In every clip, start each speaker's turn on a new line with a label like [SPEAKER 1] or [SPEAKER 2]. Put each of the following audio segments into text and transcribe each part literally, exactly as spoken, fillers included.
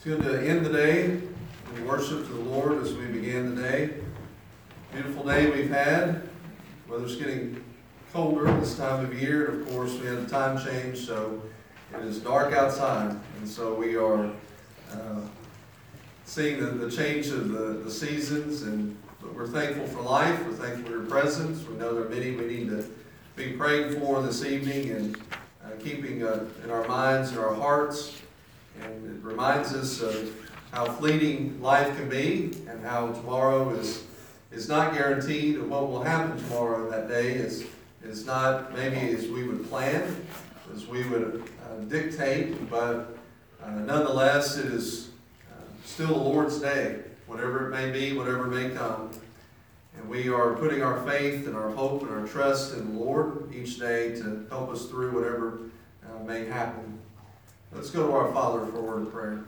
[SPEAKER 1] good to end the day in worship to the Lord as we begin the day. Beautiful day we've had. Weather's getting colder this time of year. Of course, we had a time change, so it is dark outside. And so we are uh, seeing the, the change of the, the seasons. And but we're thankful for life. We're thankful for your presence. We know there are many we need to be praying for this evening and uh, keeping uh, in our minds and our hearts. And it reminds us of how fleeting life can be and how tomorrow is is not guaranteed, and what will happen tomorrow that day is, is not maybe as we would plan, as we would uh, dictate, but uh, nonetheless it is uh, still the Lord's day, whatever it may be, whatever may come. And we are putting our faith and our hope and our trust in the Lord each day to help us through whatever uh, may happen. Let's go to our Father for a word of prayer.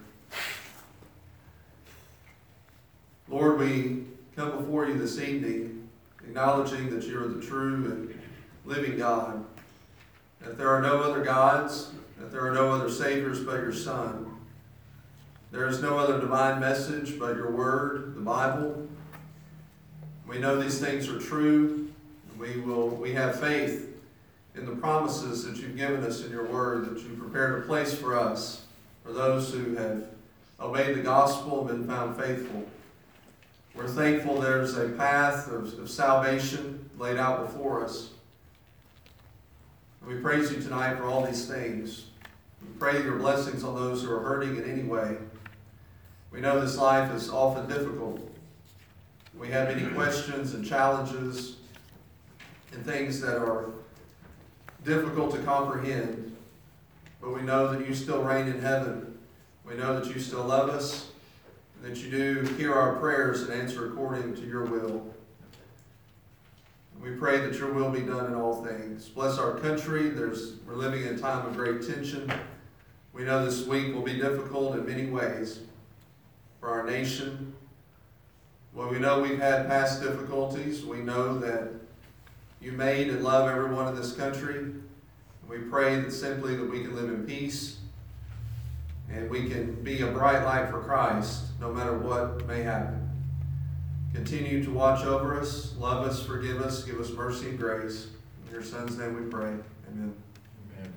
[SPEAKER 1] Lord, we come before you this evening, acknowledging that you are the true and living God, that there are no other gods, that there are no other saviors but your Son. There is no other divine message but your word, the Bible. We know these things are true. We will. We have faith in the promises that you've given us in your word, that you prepared a place for us, for those who have obeyed the gospel and been found faithful. We're thankful there's a path of, of salvation laid out before us. And we praise you tonight for all these things. We pray your blessings on those who are hurting in any way. We know this life is often difficult. We have many questions and challenges and things that are difficult to comprehend, but we know that you still reign in heaven. We know that you still love us, and that you do hear our prayers and answer according to your will. And we pray that your will be done in all things. Bless our country. There's, we're living in a time of great tension. We know this week will be difficult in many ways for our nation. Well, we know we've had past difficulties. We know that you made and love everyone in this country. We pray that simply that we can live in peace and we can be a bright light for Christ no matter what may happen. Continue to watch over us, love us, forgive us, give us mercy and grace. In your Son's name we pray. Amen.
[SPEAKER 2] Amen.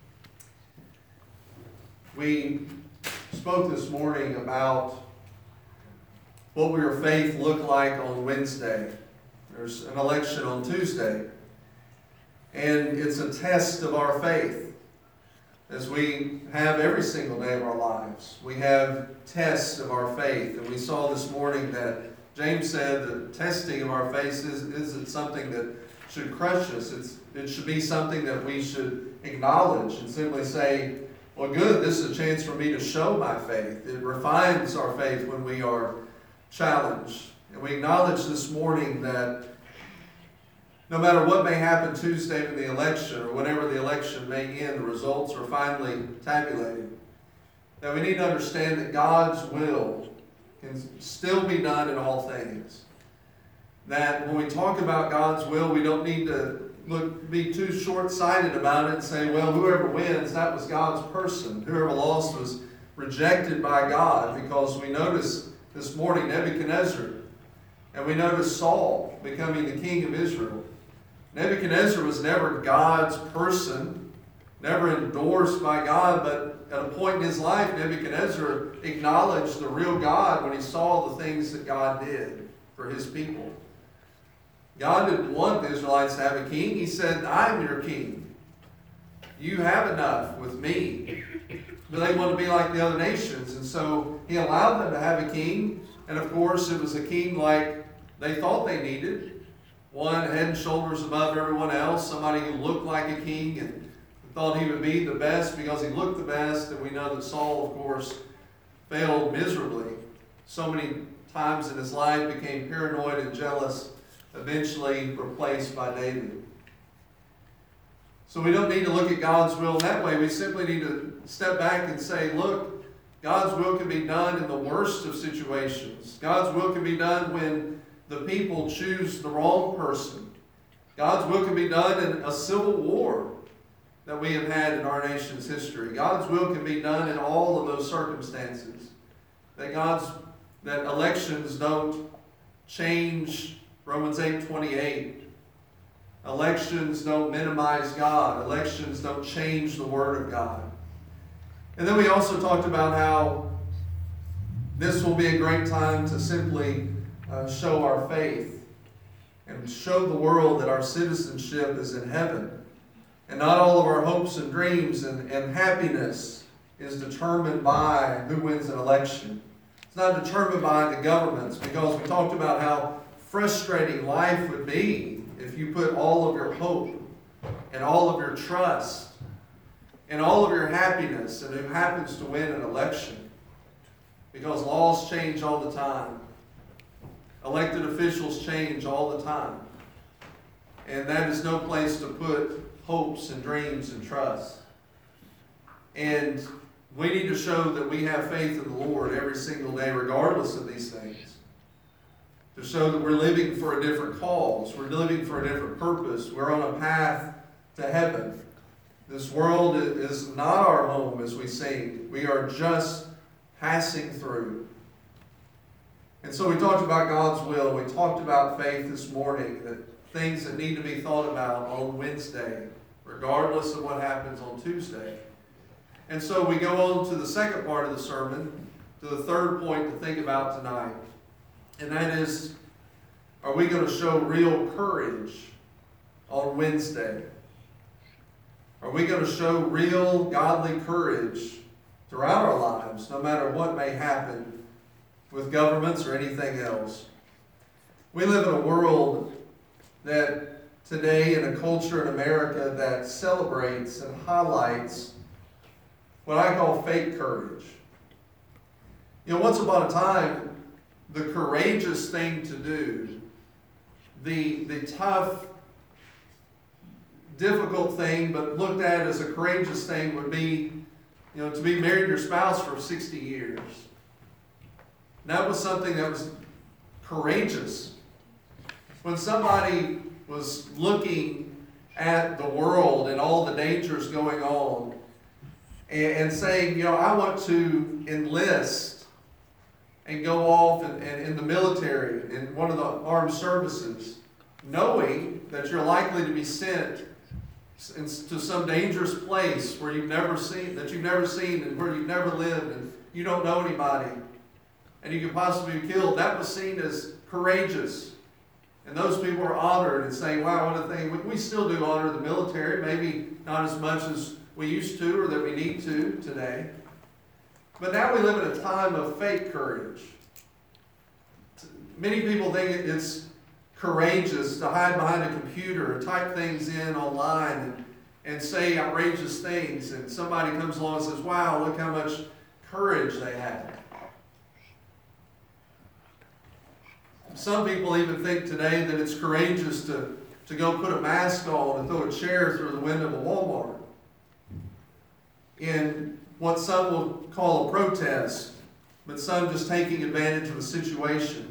[SPEAKER 1] We spoke this morning about what will your faith look like on Wednesday. There's an election on Tuesday, and it's a test of our faith. As we have every single day of our lives, we have tests of our faith. And we saw this morning that James said that testing of our faith is, isn't something that should crush us. It's, it should be something that we should acknowledge and simply say, well, good, this is a chance for me to show my faith. It refines our faith when we are challenged. And we acknowledge this morning that no matter what may happen Tuesday in the election or whenever the election may end, the results are finally tabulated. That we need to understand that God's will can still be done in all things. That when we talk about God's will, we don't need to look, be too short-sighted about it and say, well, whoever wins, that was God's person. Whoever lost was rejected by God, because we notice this morning Nebuchadnezzar, and we notice Saul becoming the king of Israel. Nebuchadnezzar was never God's person, never endorsed by God, but at a point in his life, Nebuchadnezzar acknowledged the real God when he saw the things that God did for his people. God didn't want the Israelites to have a king. He said, I'm your king. You have enough with me. But they want to be like the other nations. And so he allowed them to have a king. And of course, it was a king like they thought they needed. One head and shoulders above everyone else. Somebody who looked like a king and thought he would be the best because he looked the best. And we know that Saul, of course, failed miserably. So many times in his life, became paranoid and jealous, eventually replaced by David. So we don't need to look at God's will in that way. We simply need to step back and say, look, God's will can be done in the worst of situations. God's will can be done when the people choose the wrong person. God's will can be done in a civil war that we have had in our nation's history. God's will can be done in all of those circumstances. that God's, that elections don't change Romans eight twenty-eight. Elections don't minimize God. Elections don't change the Word of God. And then we also talked about how this will be a great time to simply uh, show our faith and show the world that our citizenship is in heaven. And not all of our hopes and dreams and, and happiness is determined by who wins an election. It's not determined by the governments, because we talked about how frustrating life would be if you put all of your hope and all of your trust and all of your happiness in who happens to win an election. Because laws change all the time. Elected officials change all the time. And that is no place to put hopes and dreams and trust. And we need to show that we have faith in the Lord every single day, regardless of these things. To show that we're living for a different cause. We're living for a different purpose. We're on a path to heaven. This world is not our home, as we sing. We are just passing through. And so we talked about God's will. We talked about faith this morning, that things that need to be thought about on Wednesday, regardless of what happens on Tuesday. And so we go on to the second part of the sermon, to the third point to think about tonight. And that is, are we going to show real courage on Wednesday? Are we going to show real godly courage throughout our lives, no matter what may happen with governments or anything else? We live in a world that today, in a culture in America that celebrates and highlights what I call fake courage. You know, once upon a time, the courageous thing to do, the, the tough, difficult thing, but looked at as a courageous thing, would be, you know, to be married to your spouse for sixty years. And that was something that was courageous. When somebody was looking at the world and all the dangers going on, and, and saying, you know, I want to enlist and go off and, and in the military, in one of the armed services, knowing that you're likely to be sent to some dangerous place where you've never seen, that you've never seen and where you've never lived and you don't know anybody and you could possibly be killed, that was seen as courageous. And those people are honored and saying, wow, what a thing. We, we still do honor the military, maybe not as much as we used to or that we need to today. But now we live in a time of fake courage. Many people think it's courageous to hide behind a computer and type things in online and, and say outrageous things, and somebody comes along and says, wow, look how much courage they have. Some people even think today that it's courageous to, to go put a mask on and throw a chair through the window of a Walmart in what some will call a protest, but some just taking advantage of a situation.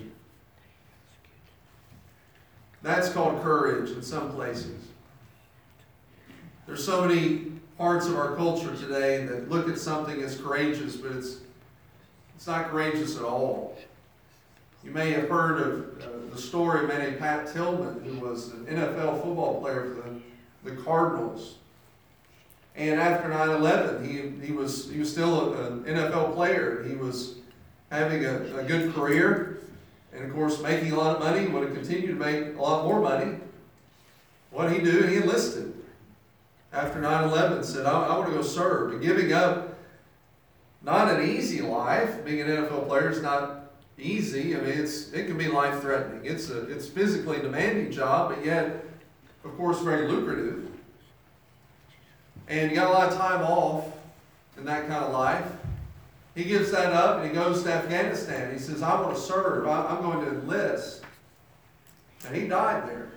[SPEAKER 1] That's called courage in some places. There's so many parts of our culture today that look at something as courageous, but it's it's not courageous at all. You may have heard of uh, the story of a man named Pat Tillman, who was an N F L football player for the, the Cardinals. And after nine eleven, he, he, was, he was still a, an N F L player. He was having a, a good career. And of course, making a lot of money, would have continued to make a lot more money. What did he do? He enlisted. After nine eleven, said, I, I want to go serve. And giving up, not an easy life. Being an N F L player is not easy. I mean, it's it can be life-threatening. It's a it's physically demanding job, but yet, of course, very lucrative. And you got a lot of time off in that kind of life. He gives that up and he goes to Afghanistan. He says, I want to serve. I'm going to enlist. And he died there.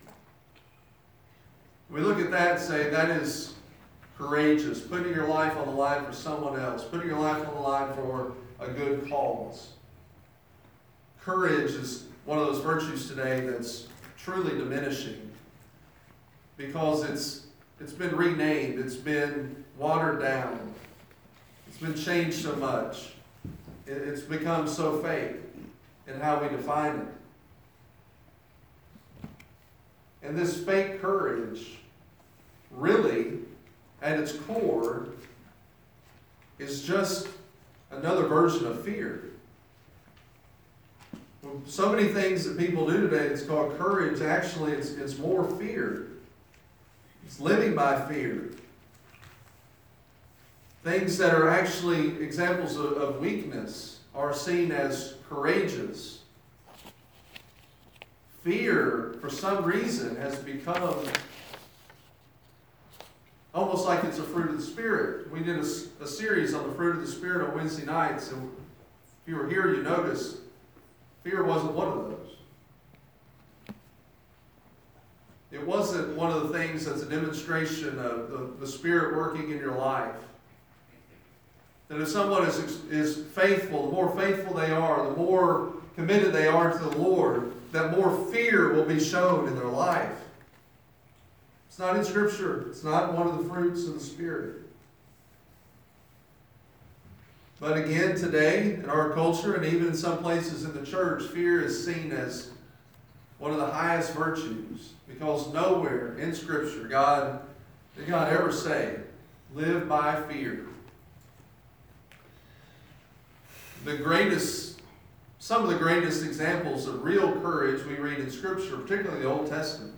[SPEAKER 1] We look at that and say, that is courageous. Putting your life on the line for someone else. Putting your life on the line for a good cause. Courage is one of those virtues today that's truly diminishing. Because it's it's been renamed. It's been watered down. It's been changed so much. It, it's become so fake in how we define it. And this fake courage, really, at its core, is just another version of fear. So many things that people do today that's called courage, actually it's, it's more fear. It's living by fear. Things that are actually examples of, of weakness are seen as courageous. Fear, for some reason, has become almost like it's a fruit of the Spirit. We did a, a series on the fruit of the Spirit on Wednesday nights, and if you were here, you noticed fear wasn't one of those. It wasn't one of the things that's a demonstration of the, the Spirit working in your life. That if someone is, is faithful, the more faithful they are, the more committed they are to the Lord, that more fear will be shown in their life. It's not in Scripture. It's not one of the fruits of the Spirit. But again, today, in our culture, and even in some places in the church, fear is seen as one of the highest virtues. Because nowhere in Scripture God, did God ever say, live by fear. The greatest, some of the greatest examples of real courage we read in Scripture, particularly the Old Testament.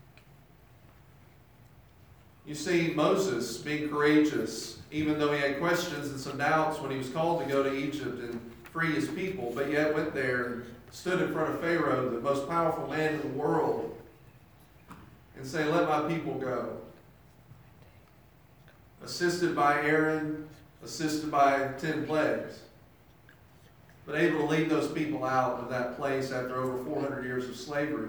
[SPEAKER 1] You see Moses being courageous, even though he had questions and some doubts when he was called to go to Egypt and free his people, but yet went there and stood in front of Pharaoh, the most powerful man in the world, and say, let my people go. Assisted by Aaron, assisted by ten plagues, but able to lead those people out of that place after over four hundred years of slavery.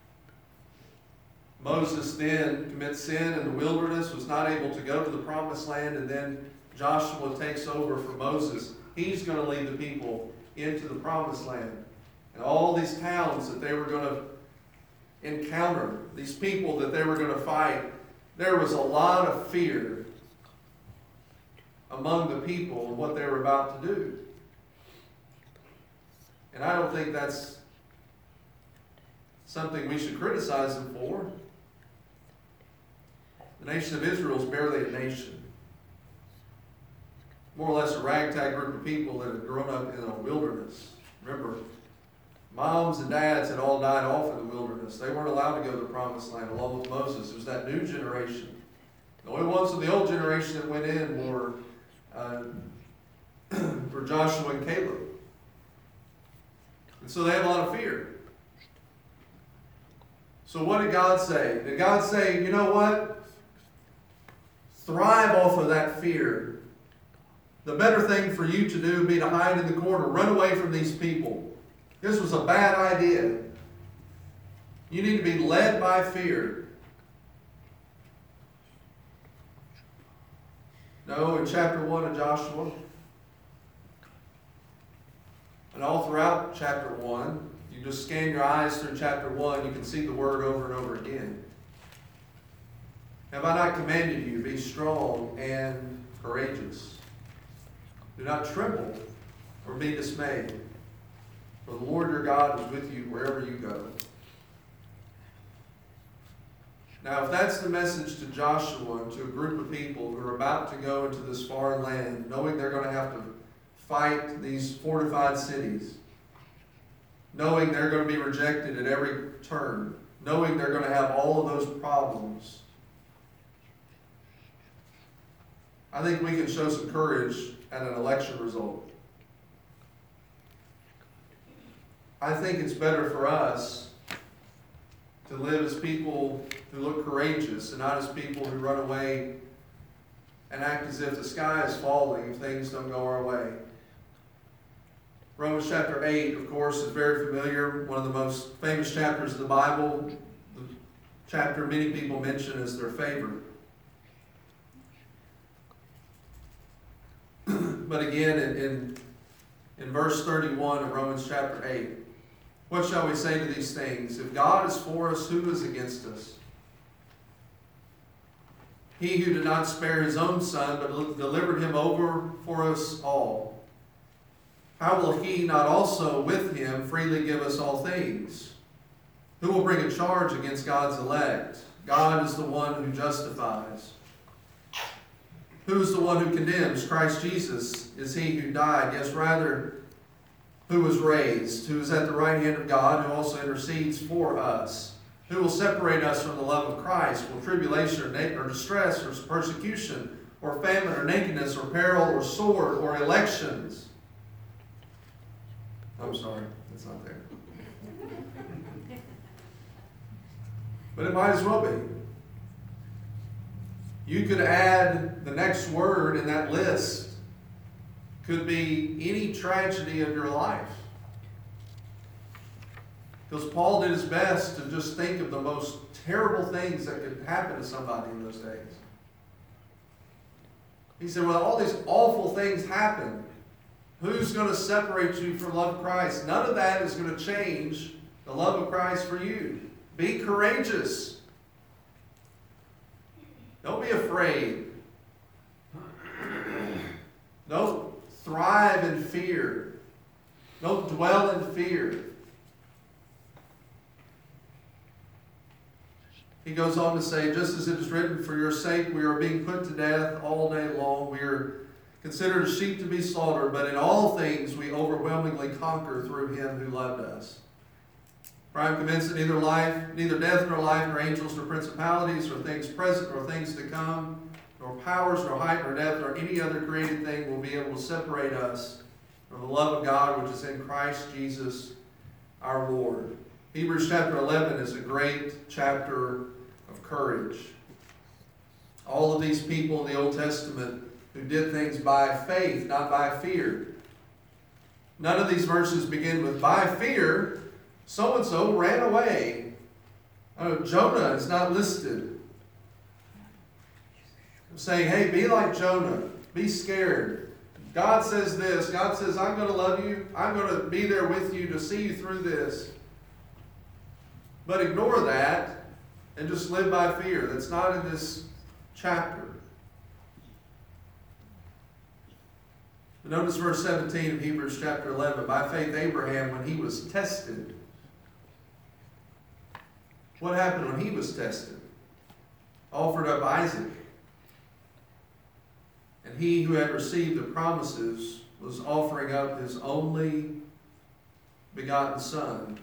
[SPEAKER 1] Moses then commits sin in the wilderness, was not able to go to the promised land, and then Joshua takes over for Moses. He's going to lead the people into the promised land. And all these towns that they were going to encounter, these people that they were going to fight, there was a lot of fear among the people of what they were about to do. And I don't think that's something we should criticize them for. The nation of Israel is barely a nation. More or less a ragtag group of people that had grown up in a wilderness. Remember, moms and dads had all died off in the wilderness. They weren't allowed to go to the promised land along with Moses. It was that new generation. The only ones of the old generation that went in were, uh, were Joshua and Caleb. And so they had a lot of fear. So what did God say? Did God say, you know what? Thrive off of that fear. The better thing for you to do would be to hide in the corner, run away from these people. This was a bad idea. You need to be led by fear. No, in chapter one of Joshua, and all throughout chapter one, you just scan your eyes through chapter one, you can see the word over and over again. Have I not commanded you, be strong and courageous? Do not tremble or be dismayed, for the Lord your God is with you wherever you go. Now, if that's the message to Joshua and to a group of people who are about to go into this foreign land, knowing they're going to have to fight these fortified cities, knowing they're going to be rejected at every turn, knowing they're going to have all of those problems, I think we can show some courage at an election result. I think it's better for us to live as people who look courageous and not as people who run away and act as if the sky is falling if things don't go our way. Romans chapter eight, of course, is very familiar, one of the most famous chapters of the Bible, the chapter many people mention as their favorite. But again, in, in, in verse thirty-one of Romans chapter eight, what shall we say to these things? If God is for us, who is against us? He who did not spare his own son, but delivered him over for us all, how will he not also with him freely give us all things? Who will bring a charge against God's elect? God is the one who justifies. Who is the one who condemns? Christ Jesus is he who died, yes, rather, who was raised, who is at the right hand of God, who also intercedes for us. Who will separate us from the love of Christ? Will tribulation or, na- or distress or persecution or famine or nakedness or peril or sword or elections? I'm sorry, it's not there. But it might as well be. You could add the next word in that list. Could be any tragedy of your life. Because Paul did his best to just think of the most terrible things that could happen to somebody in those days. He said, well, all these awful things happen. Who's going to separate you from the love of Christ? None of that is going to change the love of Christ for you. Be courageous. Don't be afraid. Don't thrive in fear. Don't dwell in fear. He goes on to say, just as it is written, for your sake we are being put to death all day long. We are considered as sheep to be slaughtered, but in all things we overwhelmingly conquer through him who loved us. For I am convinced that neither life, neither death nor life, nor angels, nor principalities, nor things present, nor things to come, nor powers, nor height, nor depth, nor any other created thing will be able to separate us from the love of God which is in Christ Jesus our Lord. Hebrews chapter eleven is a great chapter of courage. All of these people in the Old Testament who did things by faith, not by fear. None of these verses begin with, by fear, so-and-so ran away. Oh, Jonah is not listed. I'm saying, hey, be like Jonah. Be scared. God says this. God says, I'm going to love you. I'm going to be there with you to see you through this. But ignore that and just live by fear. That's not in this chapter. Notice verse seventeen of Hebrews chapter eleven. By faith Abraham, when he was tested. What happened when he was tested? Offered up Isaac. And he who had received the promises was offering up his only begotten son.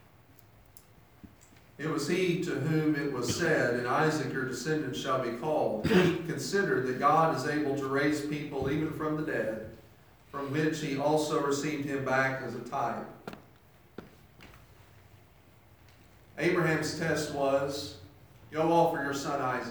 [SPEAKER 1] It was he to whom it was said, in Isaac your descendants shall be called. He considered that God is able to raise people even from the dead, from which he also received him back as a type. Abraham's test was, go offer your son Isaac.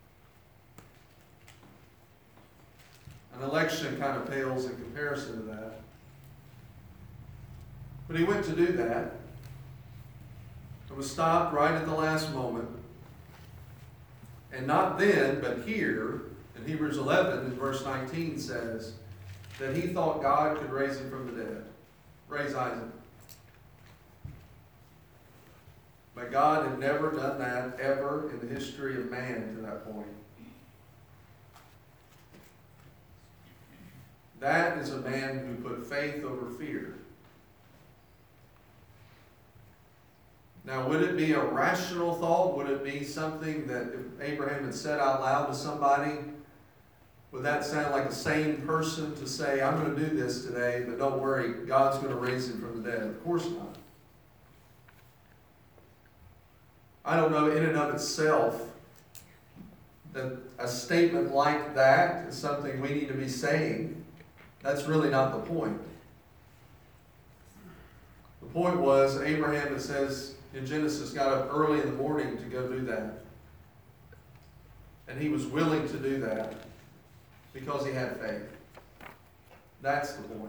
[SPEAKER 1] An election kind of pales in comparison to that. But he went to do that. It was stopped right at the last moment. And not then, but here, in Hebrews eleven, in verse nineteen says, that he thought God could raise him from the dead. Raise Isaac. But God had never done that ever in the history of man to that point. That is a man who put faith over fear. Now, would it be a rational thought? Would it be something that if Abraham had said out loud to somebody, would that sound like a sane person to say, I'm going to do this today, but don't worry, God's going to raise him from the dead? Of course not. I don't know in and of itself that a statement like that is something we need to be saying. That's really not the point. The point was Abraham, it says in Genesis, got up early in the morning to go do that. And he was willing to do that because he had faith. That's the point.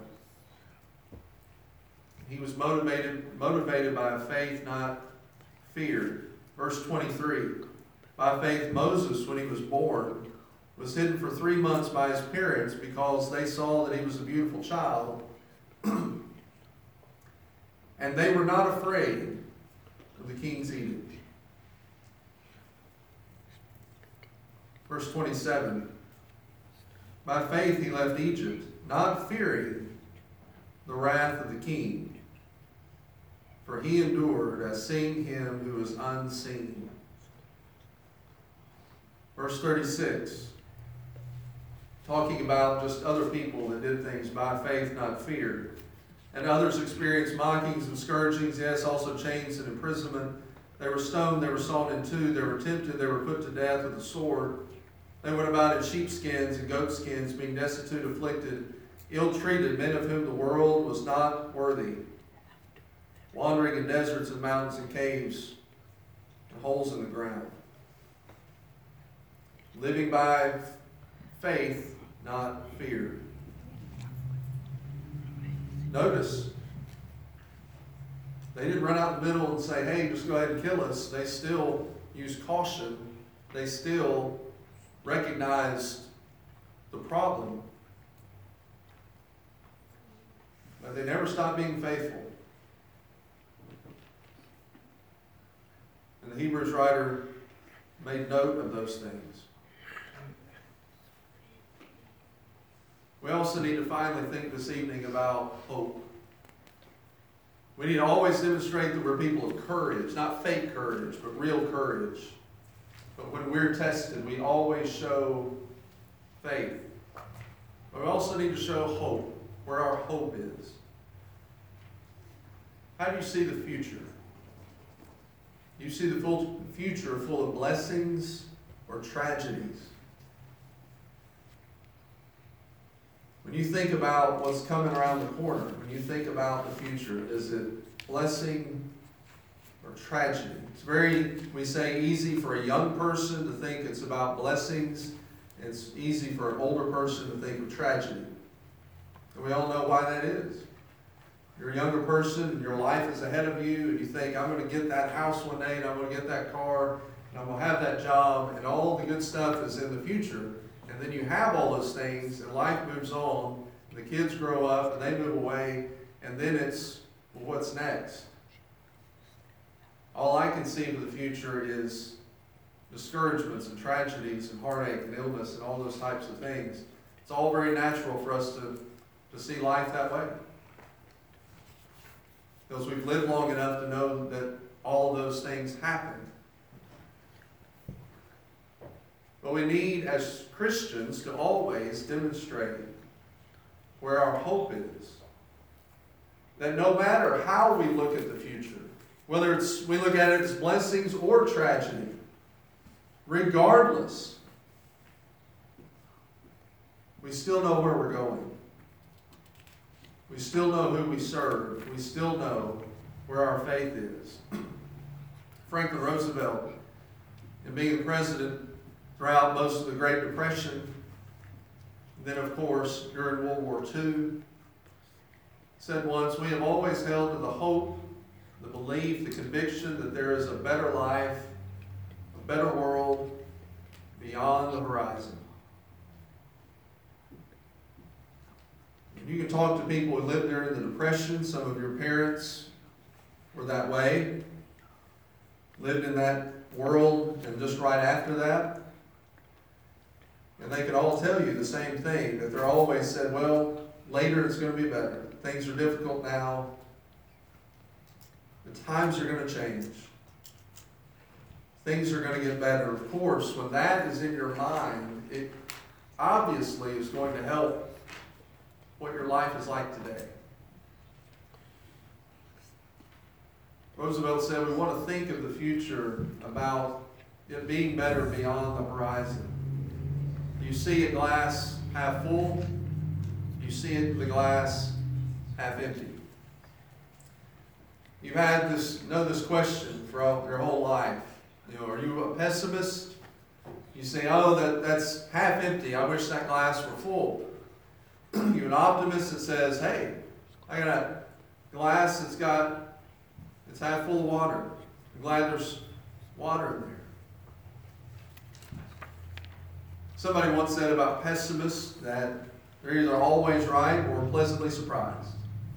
[SPEAKER 1] He was motivated, motivated by faith, not fear. Verse twenty-three, by faith Moses, when he was born, was hidden for three months by his parents because they saw that he was a beautiful child. And they were not afraid of the king's edict. Verse twenty-seven, by faith he left Egypt, not fearing the wrath of the king, for he endured as seeing him who is unseen. Verse thirty-six, talking about just other people that did things by faith, not fear. And others experienced mockings and scourgings, yes, also chains and imprisonment. They were stoned, they were sawn in two, they were tempted, they were put to death with the sword. They went about in sheepskins and goatskins, being destitute, afflicted, ill-treated, men of whom the world was not worthy, wandering in deserts and mountains and caves and holes in the ground. Living by faith, not fear. Notice, they didn't run out in the middle and say, hey, just go ahead and kill us. They still used caution. They still recognized the problem. But they never stopped being faithful. And the Hebrews writer made note of those things. We also need to finally think this evening about hope. We need to always demonstrate that we're people of courage, not fake courage, but real courage. But when we're tested, we always show faith. But we also need to show hope, where our hope is. How do you see the future? Do you see the full future full of blessings or tragedies? When you think about what's coming around the corner, when you think about the future, is it blessing or tragedy? It's very, we say, easy for a young person to think it's about blessings. It's easy for an older person to think of tragedy. And we all know why that is. You're a younger person and your life is ahead of you, and you think, I'm going to get that house one day, and I'm going to get that car, and I'm going to have that job, and all the good stuff is in the future. And then you have all those things, and life moves on, and the kids grow up, and they move away, and then it's, well, what's next? All I can see for the future is discouragements and tragedies and heartache and illness and all those types of things. It's all very natural for us to, to see life that way. Because we've lived long enough to know that all of those things happen. But we need, as Christians, to always demonstrate where our hope is. That no matter how we look at the future, whether it's we look at it as blessings or tragedy, regardless, we still know where we're going. We still know who we serve. We still know where our faith is. Franklin Roosevelt, in being the president throughout most of the Great Depression, then of course during World War Two, said once, we have always held to the hope, the belief, the conviction that there is a better life, a better world beyond the horizon. You can talk to people who lived during the Depression. Some of your parents were that way, lived in that world, and just right after that. And they could all tell you the same thing, that they're always said, well, later it's going to be better. Things are difficult now. The times are going to change. Things are going to get better. Of course, when that is in your mind, it obviously is going to help what your life is like today. Roosevelt said we want to think of the future about it being better beyond the horizon. Do you see a glass half full? Do you see it, the glass half empty? You've had this, know this question for all, your whole life. You know, are you a pessimist? You say, oh, that, that's half empty. I wish that glass were full. You're an optimist that says, hey, I got a glass that's got, it's half full of water. I'm glad there's water in there. Somebody once said about pessimists that they're either always right or pleasantly surprised.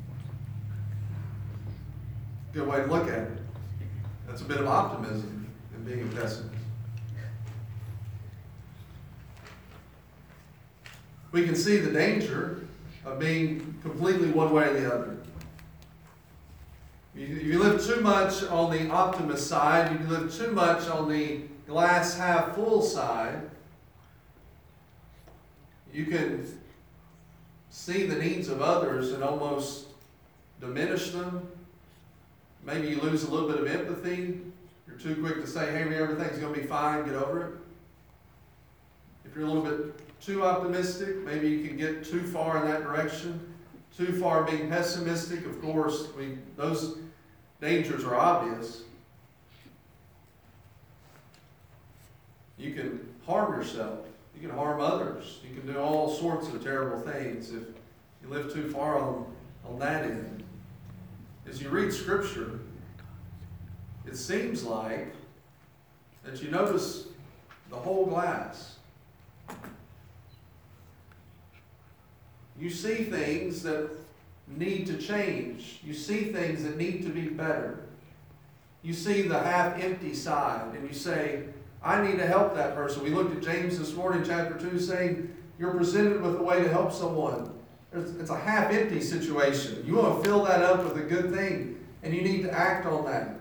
[SPEAKER 1] Good way to look at it. That's a bit of optimism in being a pessimist. We can see the danger of being completely one way or the other. If you live too much on the optimist side, if you live too much on the glass half full side, you can see the needs of others and almost diminish them. Maybe you lose a little bit of empathy. You're too quick to say, hey, everything's going to be fine, get over it. If you're a little bit too optimistic, maybe you can get too far in that direction. Too far being pessimistic, of course, we, those dangers are obvious. You can harm yourself. You can harm others. You can do all sorts of terrible things if you live too far on, on that end. As you read Scripture, it seems like that you notice the whole glass. You see things that need to change. You see things that need to be better. You see the half-empty side, and you say, I need to help that person. We looked at James this morning, chapter two, saying, you're presented with a way to help someone. It's a half-empty situation. You want to fill that up with a good thing, and you need to act on that.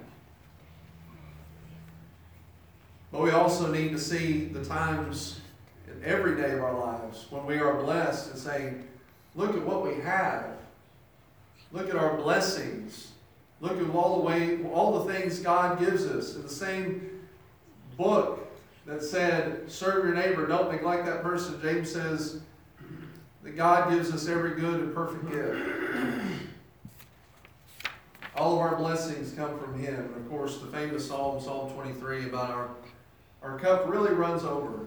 [SPEAKER 1] But we also need to see the times in every day of our lives when we are blessed and saying, look at what we have. Look at our blessings. Look at all the way, all the things God gives us. In the same book that said, serve your neighbor, don't neglect that person, James says that God gives us every good and perfect gift. All of our blessings come from Him. And of course, the famous Psalm, Psalm twenty-three, about our, our cup really runs over.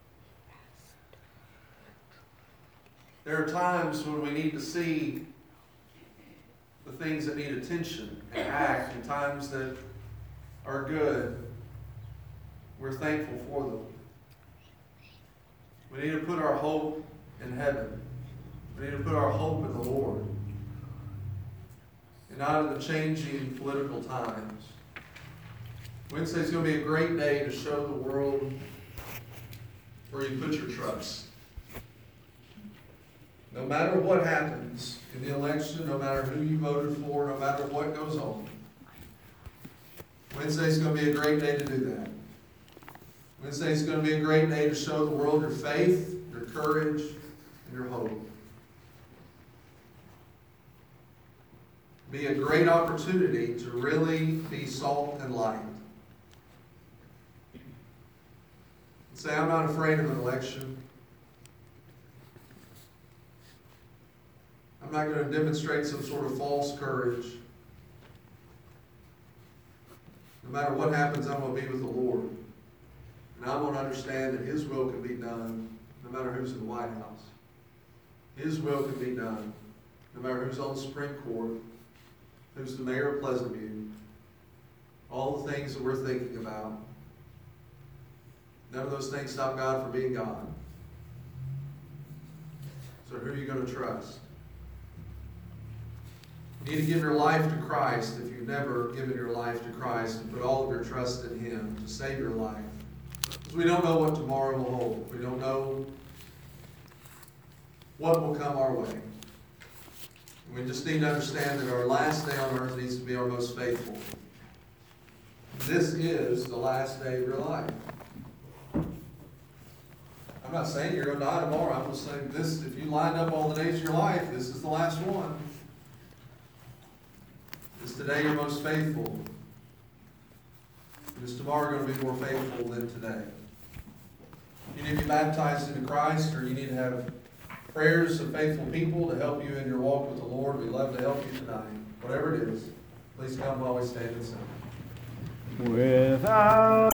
[SPEAKER 1] There are times when we need to see the things that need attention and act, and times that are good. We're thankful for them. We need to put our hope in heaven. We need to put our hope in the Lord, and not in the changing political times. Wednesday is going to be a great day to show the world where you put your trust. No matter what happens in the election, no matter who you voted for, no matter what goes on, Wednesday is going to be a great day to do that. Wednesday is going to be a great day to show the world your faith, your courage, and your hope. Be a great opportunity to really be salt and light. And say, I'm not afraid of an election. I'm not going to demonstrate some sort of false courage. No matter what happens, I'm going to be with the Lord. And I'm going to understand that His will can be done no matter who's in the White House. His will can be done no matter who's on the Supreme Court, who's the mayor of Pleasant View, all the things that we're thinking about. None of those things stop God from being God. So who are you going to trust? You need to give your life to Christ if you've never given your life to Christ, and put all of your trust in Him to save your life. Because we don't know what tomorrow will hold. We don't know what will come our way. We just need to understand that our last day on earth needs to be our most faithful. This is the last day of your life. I'm not saying you're going to die tomorrow. I'm just saying this, if you lined up all the days of your life, this is the last one. Is today your most faithful? Is tomorrow going to be more faithful than today? You need to be baptized into Christ, or you need to have prayers of faithful people to help you in your walk with the Lord. We'd love to help you tonight. Whatever it is, please come while we stand and sing.
[SPEAKER 2] Without